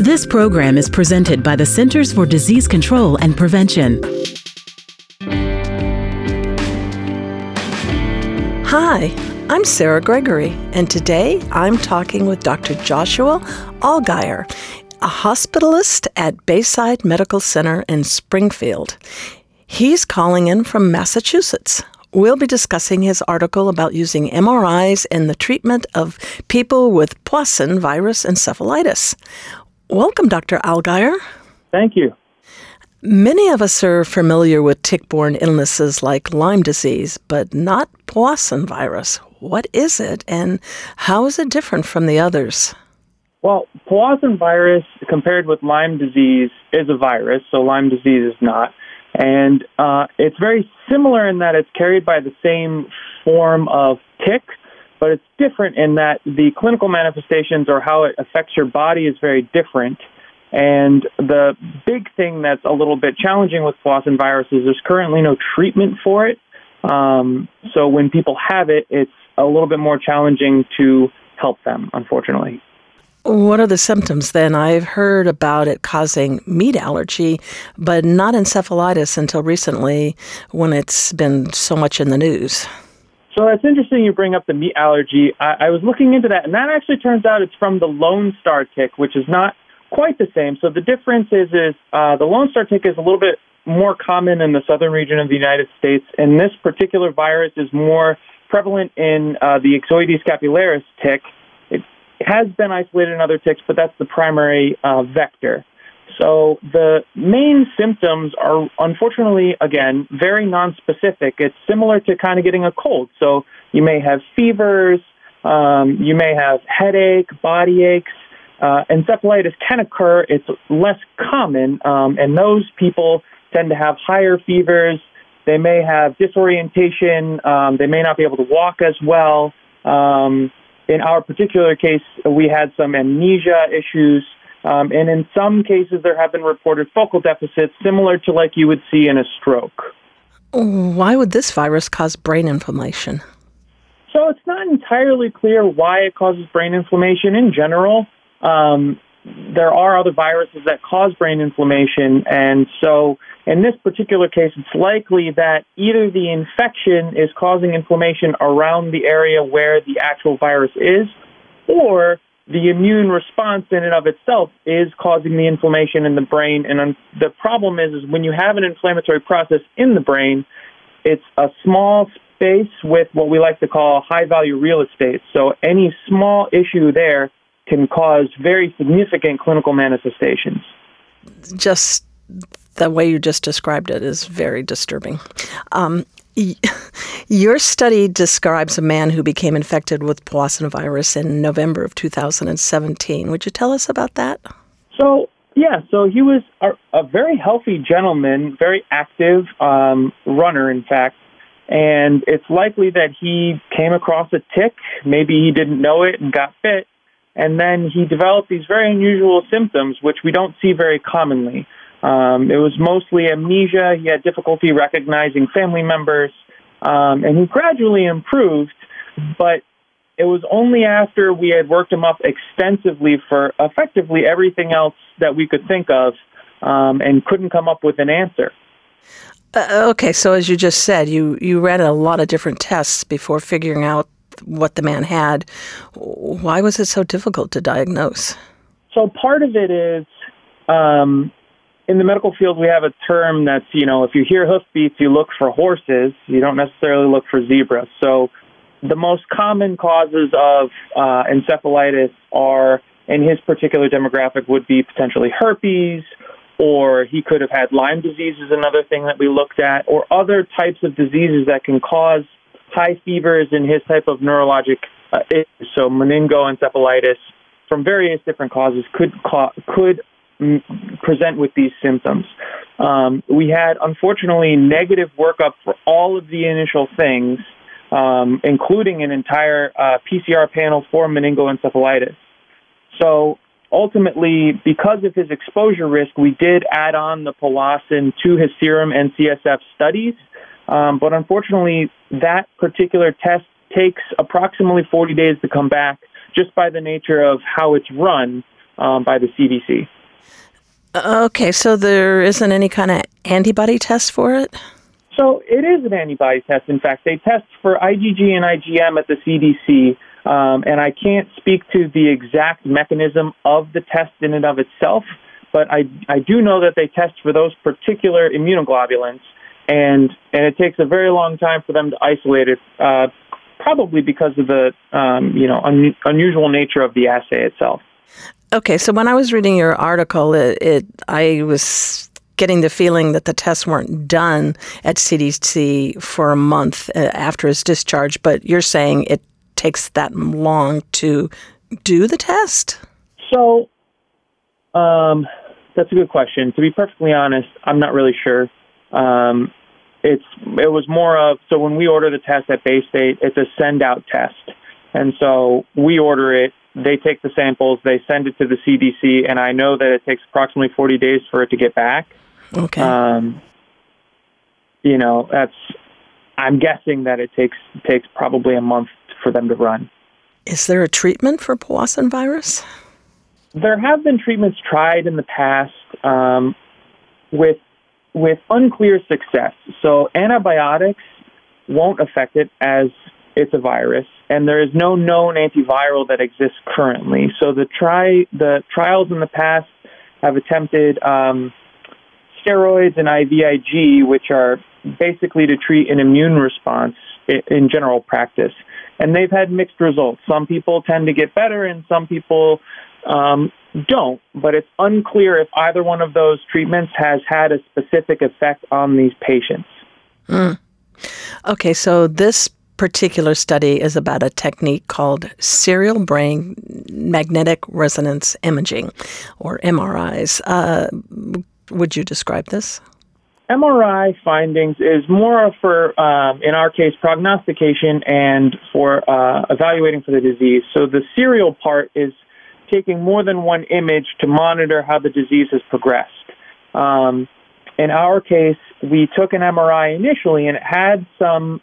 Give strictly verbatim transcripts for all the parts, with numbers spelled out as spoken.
This program is presented by the Centers for Disease Control and Prevention. Hi, I'm Sarah Gregory, and today I'm talking with Doctor Joshua Allgaier, a hospitalist at Bayside Medical Center in Springfield. He's calling in from Massachusetts. We'll be discussing his article about using M R Is in the treatment of people with Poisson virus encephalitis. Welcome, Doctor Allgaier. Thank you. Many of us are familiar with tick-borne illnesses like Lyme disease, but not Poisson virus. What is it, and how is it different from the others? Well, Poisson virus, compared with Lyme disease, is a virus, so Lyme disease is not. And uh, it's very similar in that it's carried by the same form of tick, but it's different in that the clinical manifestations or how it affects your body is very different. And the big thing that's a little bit challenging with Poisson virus is there's currently no treatment for it. Um, so when people have it, it's a little bit more challenging to help them, unfortunately. What are the symptoms then? I've heard about it causing meat allergy, but not encephalitis until recently when it's been so much in the news. So that's interesting you bring up the meat allergy. I, I was looking into that, and that actually turns out it's from the Lone Star tick, which is not quite the same. So the difference is, is uh, the Lone Star tick is a little bit more common in the southern region of the United States, and this particular virus is more prevalent in uh, the Ixodes scapularis tick. It has been isolated in other ticks, but that's the primary uh, vector. So the main symptoms are, unfortunately, again, very nonspecific. It's similar to kind of getting a cold. So you may have fevers, um, you may have headache, body aches. Uh, encephalitis can occur. It's less common, um, and those people tend to have higher fevers. They may have disorientation. Um, they may not be able to walk as well. Um, in our particular case, we had some amnesia issues, um, and in some cases there have been reported focal deficits similar to like you would see in a stroke. Why would this virus cause brain inflammation? So it's not entirely clear why it causes brain inflammation in general. Um, there are other viruses that cause brain inflammation, and so in this particular case, it's likely that either the infection is causing inflammation around the area where the actual virus is, or the immune response in and of itself is causing the inflammation in the brain. And um, the problem is, is when you have an inflammatory process in the brain, it's a small space with what we like to call high-value real estate. So any small issue there can cause very significant clinical manifestations. Just the way you just described it is very disturbing. Um, y- your study describes a man who became infected with Poisson virus in November of two thousand seventeen. Would you tell us about that? So, yeah, so he was a, a very healthy gentleman, very active um, runner, in fact, and it's likely that he came across a tick. Maybe he didn't know it and got bit. And then he developed these very unusual symptoms, which we don't see very commonly. Um, it was mostly amnesia. He had difficulty recognizing family members, um, and he gradually improved. But it was only after we had worked him up extensively for effectively everything else that we could think of, um, and couldn't come up with an answer. Uh, okay, so as you just said, you, you ran a lot of different tests before figuring out what the man had. Why was it so difficult to diagnose? So part of it is, um, in the medical field, we have a term that's, you know, if you hear hoofbeats, you look for horses. You don't necessarily look for zebras. So the most common causes of uh, encephalitis are, in his particular demographic, would be potentially herpes, or he could have had Lyme disease is another thing that we looked at, or other types of diseases that can cause high fevers in his type of neurologic uh, issues. So meningoencephalitis from various different causes could ca- could m- present with these symptoms. Um, we had, unfortunately, negative workup for all of the initial things, um, including an entire uh, P C R panel for meningoencephalitis. So ultimately, because of his exposure risk, we did add on the Powassan to his serum and C S F studies. Um, but unfortunately, that particular test takes approximately forty days to come back just by the nature of how it's run. um, by the C D C. Okay, so there isn't any kind of antibody test for it? So it is an antibody test. In fact, they test for I G G and I G M at the C D C, um, and I can't speak to the exact mechanism of the test in and of itself, but I, I do know that they test for those particular immunoglobulins, and and it takes a very long time for them to isolate it, uh, probably because of the um, you know un- unusual nature of the assay itself. Okay, so when I was reading your article, it, it I was getting the feeling that the tests weren't done at C D C for a month after his discharge, but you're saying it takes that long to do the test? So, um, that's a good question. To be perfectly honest, I'm not really sure. Um, it's it was more of, so when we order the test at Baystate, it's a send-out test. And so we order it, they take the samples, they send it to the C D C, and I know that it takes approximately forty days for it to get back. Okay. Um, you know, that's, I'm guessing that it takes takes probably a month for them to run. Is there a treatment for Powassan virus? There have been treatments tried in the past um, with with unclear success. So antibiotics won't affect it as it's a virus, and there is no known antiviral that exists currently. So the try the trials in the past have attempted um, steroids and I V I G, which are basically to treat an immune response in general practice. And they've had mixed results. Some people tend to get better and some people um, don't. But it's unclear if either one of those treatments has had a specific effect on these patients. Mm. Okay, so this particular study is about a technique called serial brain magnetic resonance imaging, or M R Is. Uh, would you describe this? M R I findings is more for, um, in our case, prognostication and for uh, evaluating for the disease. So the serial part is taking more than one image to monitor how the disease has progressed. Um, in our case, we took an M R I initially, and it had some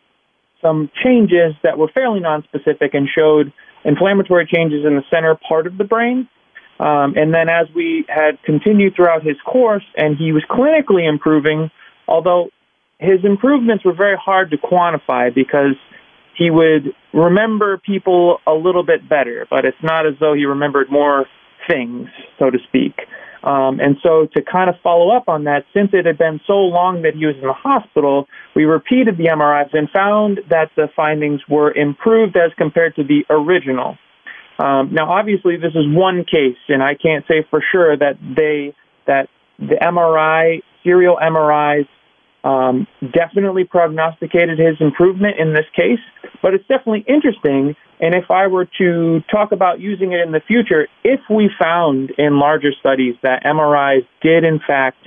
some changes that were fairly nonspecific and showed inflammatory changes in the center part of the brain. Um, and then as we had continued throughout his course and he was clinically improving, although his improvements were very hard to quantify because he would remember people a little bit better, but it's not as though he remembered more things, so to speak. Um, and so to kind of follow up on that, since it had been so long that he was in the hospital, we repeated the M R Is and found that the findings were improved as compared to the original. Um, now, obviously, this is one case, and I can't say for sure that they that the M R I, serial M R Is, um, definitely prognosticated his improvement in this case, but it's definitely interesting. And if I were to talk about using it in the future, if we found in larger studies that M R Is did, in fact,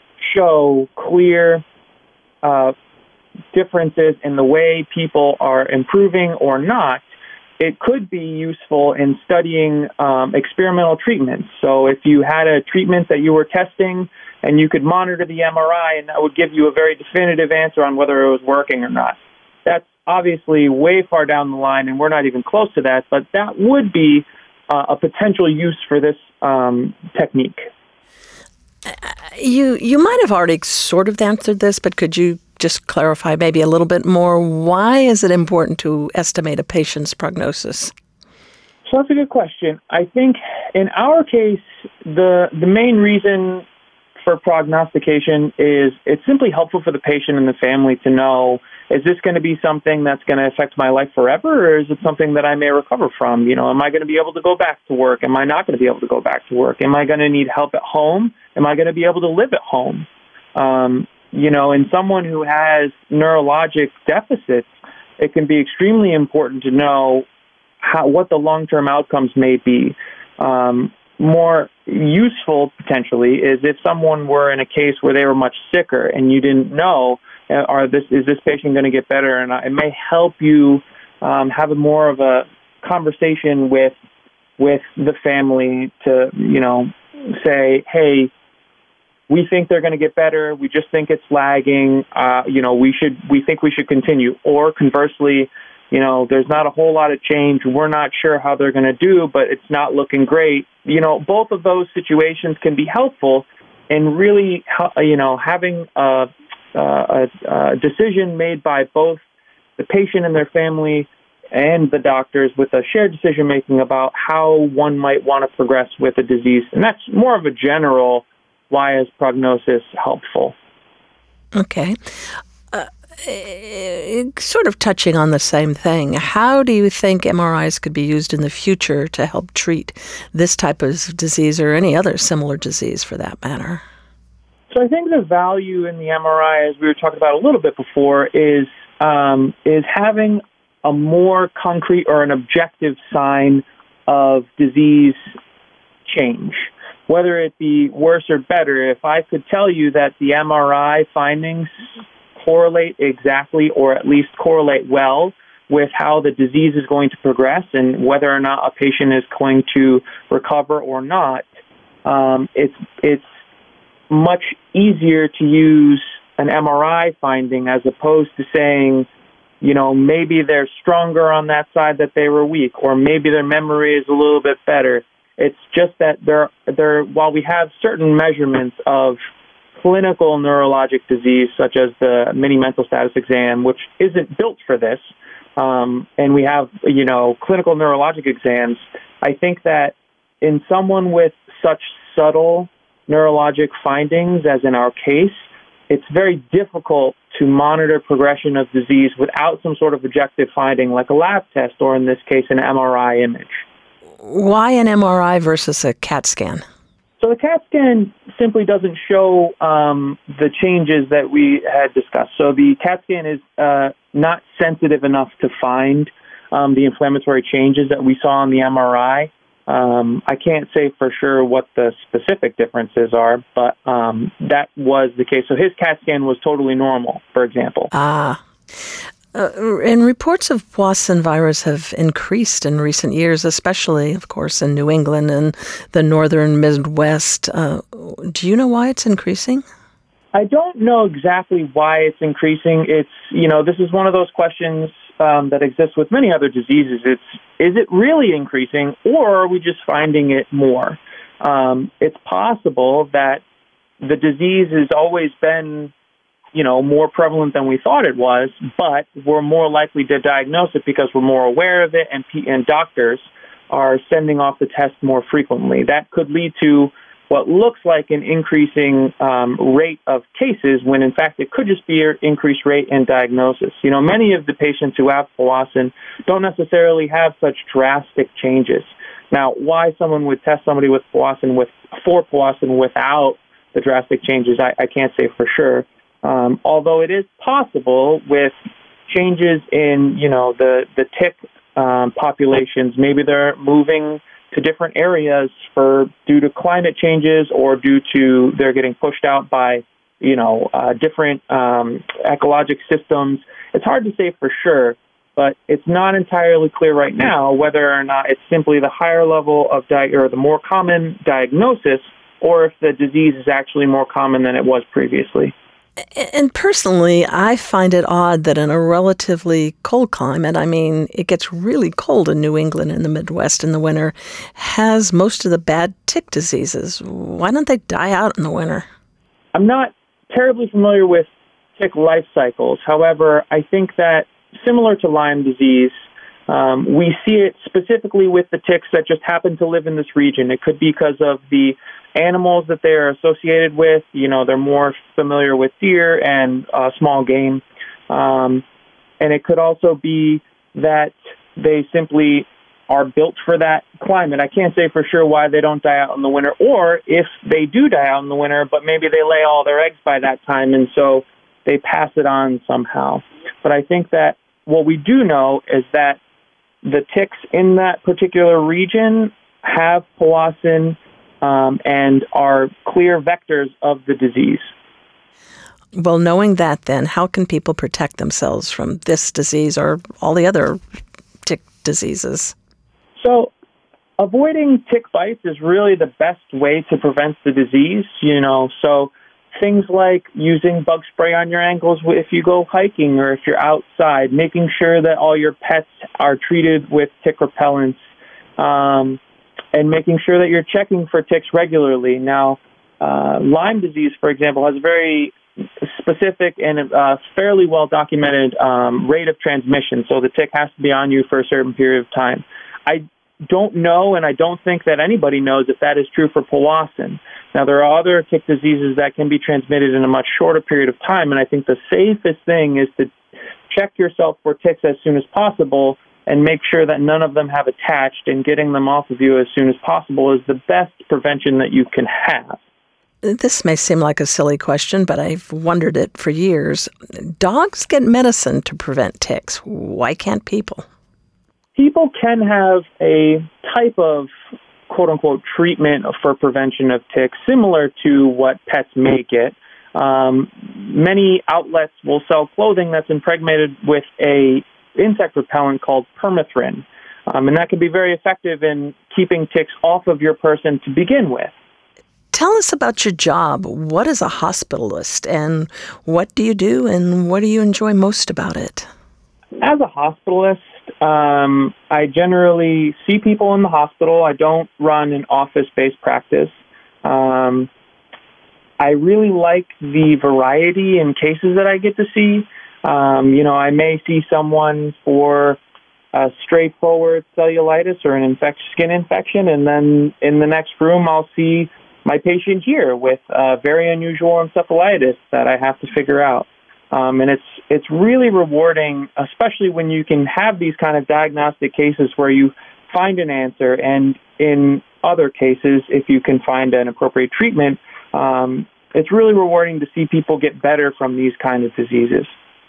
show clear uh, differences in the way people are improving or not, it could be useful in studying um, experimental treatments. So if you had a treatment that you were testing and you could monitor the M R I, and that would give you a very definitive answer on whether it was working or not. That's obviously way far down the line, and we're not even close to that, but that would be uh, a potential use for this um, technique. You you might have already sort of answered this, but could you just clarify maybe a little bit more? Why is it important to estimate a patient's prognosis? So that's a good question. I think in our case, the the main reason for prognostication is it's simply helpful for the patient and the family to know, is this going to be something that's going to affect my life forever, or is it something that I may recover from? You know, am I going to be able to go back to work? Am I not going to be able to go back to work? Am I going to need help at home? Am I going to be able to live at home? Um, you know, in someone who has neurologic deficits, it can be extremely important to know how what the long-term outcomes may be. Um, more useful, potentially, is if someone were in a case where they were much sicker and you didn't know, are this is this patient going to get better? And it may help you um, have a more of a conversation with with the family to, you know, say, hey, we think they're going to get better. We just think it's lagging. Uh, you know, we should we think we should continue. Or conversely, you know, there's not a whole lot of change. We're not sure how they're going to do, but it's not looking great. You know, both of those situations can be helpful in really, you know, having a, a, a decision made by both the patient and their family and the doctors with a shared decision-making about how one might want to progress with a disease. And that's more of a general, why is prognosis helpful? Okay. Uh, sort of touching on the same thing, how do you think M R Is could be used in the future to help treat this type of disease or any other similar disease for that matter? So I think the value in the M R I, as we were talking about a little bit before, is um, is having a more concrete or an objective sign of disease change, whether it be worse or better. If I could tell you that the M R I findings correlate exactly, or at least correlate well, with how the disease is going to progress and whether or not a patient is going to recover or not, um, it's it's much easier to use an M R I finding as opposed to saying, you know, maybe they're stronger on that side that they were weak, or maybe their memory is a little bit better. It's just that they're, they're, while we have certain measurements of clinical neurologic disease, such as the mini mental status exam, which isn't built for this, um, and we have, you know, clinical neurologic exams, I think that in someone with such subtle neurologic findings, as in our case, it's very difficult to monitor progression of disease without some sort of objective finding like a lab test, or in this case, an M R I image. Why an M R I versus a CAT scan? So the CAT scan simply doesn't show um, the changes that we had discussed. So the CAT scan is uh, not sensitive enough to find um, the inflammatory changes that we saw in the M R I. Um, I can't say for sure what the specific differences are, but um, that was the case. So his CAT scan was totally normal, for example. Ah. Uh, and reports of Powassan virus have increased in recent years, especially, of course, in New England and the northern Midwest. Uh, do you know why it's increasing? I don't know exactly why it's increasing. It's, you know, this is one of those questions um, that exists with many other diseases. It's, is it really increasing, or are we just finding it more? Um, it's possible that the disease has always been, you know, more prevalent than we thought it was, but we're more likely to diagnose it because we're more aware of it, and, and doctors are sending off the test more frequently. That could lead to what looks like an increasing um, rate of cases when, in fact, it could just be an increased rate in diagnosis. You know, many of the patients who have Powassan don't necessarily have such drastic changes. Now, why someone would test somebody with Powassan with for Powassan without the drastic changes, I, I can't say for sure. Um, although it is possible with changes in, you know, the, the tick um, populations, maybe they're moving to different areas for due to climate changes or due to they're getting pushed out by, you know, uh, different um, ecologic systems. It's hard to say for sure, but it's not entirely clear right now whether or not it's simply the higher level of di- or the more common diagnosis, or if the disease is actually more common than it was previously. And personally, I find it odd that in a relatively cold climate, I mean, it gets really cold in New England and the Midwest in the winter, has most of the bad tick diseases. Why don't they die out in the winter? I'm not terribly familiar with tick life cycles. However, I think that similar to Lyme disease, um, we see it specifically with the ticks that just happen to live in this region. It could be because of the animals that they're associated with. You know, they're more familiar with deer and uh, small game. Um, and it could also be that they simply are built for that climate. I can't say for sure why they don't die out in the winter, or if they do die out in the winter, but maybe they lay all their eggs by that time, and so they pass it on somehow. But I think that what we do know is that the ticks in that particular region have Powassan Um, and are clear vectors of the disease. Well, knowing that then, how can people protect themselves from this disease or all the other tick diseases? So avoiding tick bites is really the best way to prevent the disease, you know. So things like using bug spray on your ankles if you go hiking or if you're outside, making sure that all your pets are treated with tick repellents, um, and making sure that you're checking for ticks regularly. Now, uh, Lyme disease, for example, has a very specific and uh, fairly well-documented um, rate of transmission, so the tick has to be on you for a certain period of time. I don't know, and I don't think that anybody knows if that is true for Powassan. Now, there are other tick diseases that can be transmitted in a much shorter period of time, and I think the safest thing is to check yourself for ticks as soon as possible and make sure that none of them have attached, and getting them off of you as soon as possible is the best prevention that you can have. This may seem like a silly question, but I've wondered it for years. Dogs get medicine to prevent ticks. Why can't people? People can have a type of quote-unquote treatment for prevention of ticks similar to what pets may get. Um, many outlets will sell clothing that's impregnated with a insect repellent called permethrin, um, and that can be very effective in keeping ticks off of your person to begin with. Tell us about your job. What is a hospitalist, and what do you do, and what do you enjoy most about it? As a hospitalist, um, I generally see people in the hospital. I don't run an office-based practice. Um, I really like the variety in cases that I get to see. Um, you know, I may see someone for a straightforward cellulitis or an infect- skin infection, and then in the next room I'll see my patient here with a very unusual encephalitis that I have to figure out. Um, and it's it's really rewarding, especially when you can have these kind of diagnostic cases where you find an answer, and in other cases, if you can find an appropriate treatment, um, it's really rewarding to see people get better from these kind of diseases.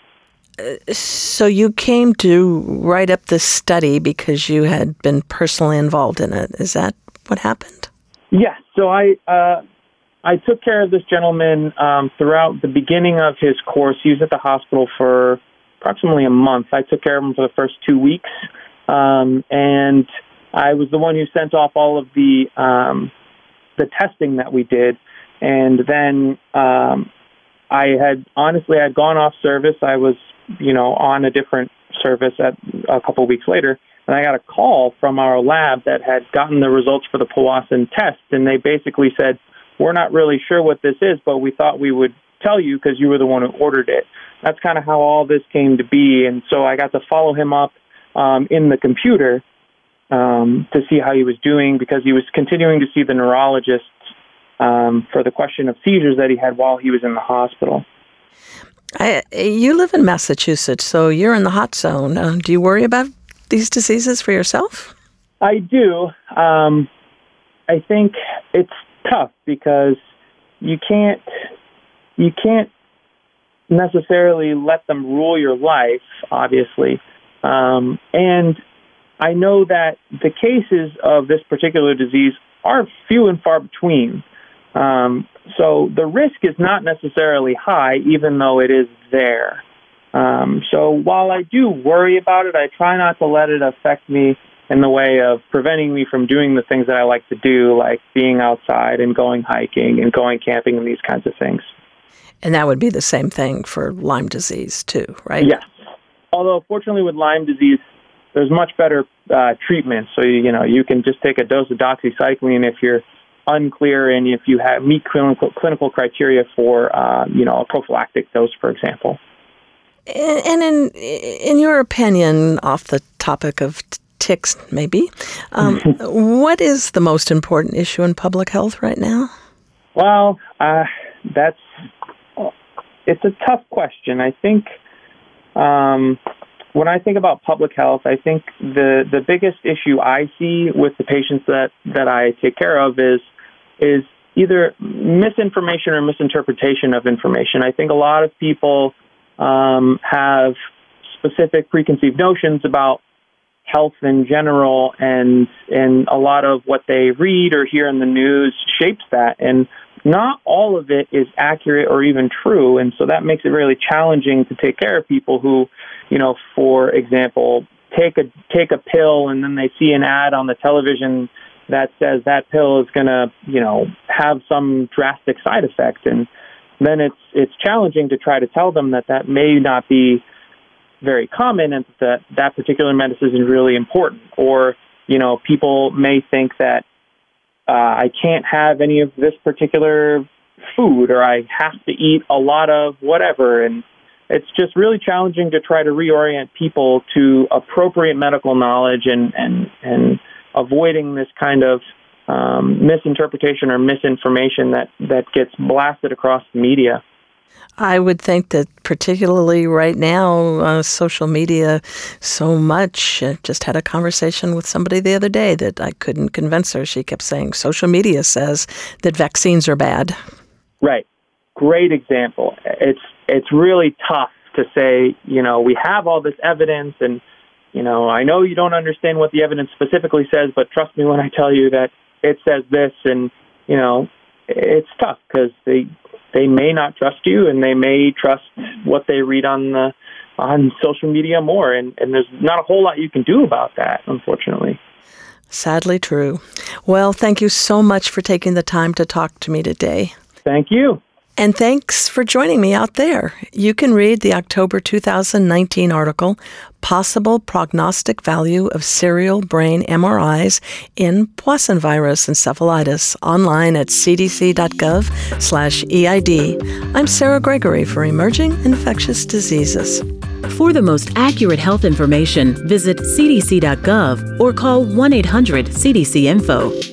Uh, so you came to write up this study because you had been personally involved in it. Is that what happened? Yes. So I uh, I took care of this gentleman um, throughout the beginning of his course. He was at the hospital for approximately a month. I took care of him for the first two weeks, um, and I was the one who sent off all of the um, the testing that we did. And then um, I had honestly I had gone off service. I was you know on a different service at a couple of weeks later. And I got a call from our lab that had gotten the results for the Powassan test, and they basically said, we're not really sure what this is, but we thought we would tell you because you were the one who ordered it. That's kind of how all this came to be, and so I got to follow him up um, in the computer um, to see how he was doing, because he was continuing to see the neurologist um, for the question of seizures that he had while he was in the hospital. I, you live in Massachusetts, so you're in the hot zone. Uh, do you worry about these diseases for yourself? I do. Um, I think it's tough because you can't you can't necessarily let them rule your life, obviously. Um, and I know that the cases of this particular disease are few and far between. Um, so the risk is not necessarily high, even though it is there. Um, so while I do worry about it, I try not to let it affect me in the way of preventing me from doing the things that I like to do, like being outside and going hiking and going camping and these kinds of things. And that would be the same thing for Lyme disease too, right? Yes. Although, fortunately, with Lyme disease, there's much better uh, treatment. So, you, you know, you can just take a dose of doxycycline if you're unclear and if you have meet clinical, clinical criteria for, uh, you know, a prophylactic dose, for example. And in in your opinion, off the topic of ticks, maybe, um, what is the most important issue in public health right now? Well, uh, that's it's a tough question. I think um, when I think about public health, I think the the biggest issue I see with the patients that, that I take care of is is either misinformation or misinterpretation of information. I think a lot of people Um, have specific preconceived notions about health in general, and and a lot of what they read or hear in the news shapes that, and not all of it is accurate or even true, and so that makes it really challenging to take care of people who, you know, for example, take a take a pill and then they see an ad on the television that says that pill is going to, you know, have some drastic side effect, and then it's it's challenging to try to tell them that that may not be very common and that that particular medicine is really important. Or, you know, people may think that uh, I can't have any of this particular food, or I have to eat a lot of whatever. And it's just really challenging to try to reorient people to appropriate medical knowledge and, and, and avoiding this kind of um, misinterpretation or misinformation that, that gets blasted across the media. I would think that particularly right now, uh, social media so much. I just had a conversation with somebody the other day that I couldn't convince her. She kept saying social media says that vaccines are bad. Right. Great example. It's it's really tough to say, you know, we have all this evidence and, you know, I know you don't understand what the evidence specifically says, but trust me when I tell you that it says this. And, you know, it's tough because they they may not trust you and they may trust what they read on the on social media more. And, and there's not a whole lot you can do about that, unfortunately. Sadly true. Well, thank you so much for taking the time to talk to me today. Thank you. And thanks for joining me out there. You can read the October two thousand nineteen article, Possible Prognostic Value of Serial Brain M R Is in Poisson Virus Encephalitis, online at cdc.gov slash EID. I'm Sarah Gregory for Emerging Infectious Diseases. For the most accurate health information, visit c d c dot gov or call one eight hundred C D C info.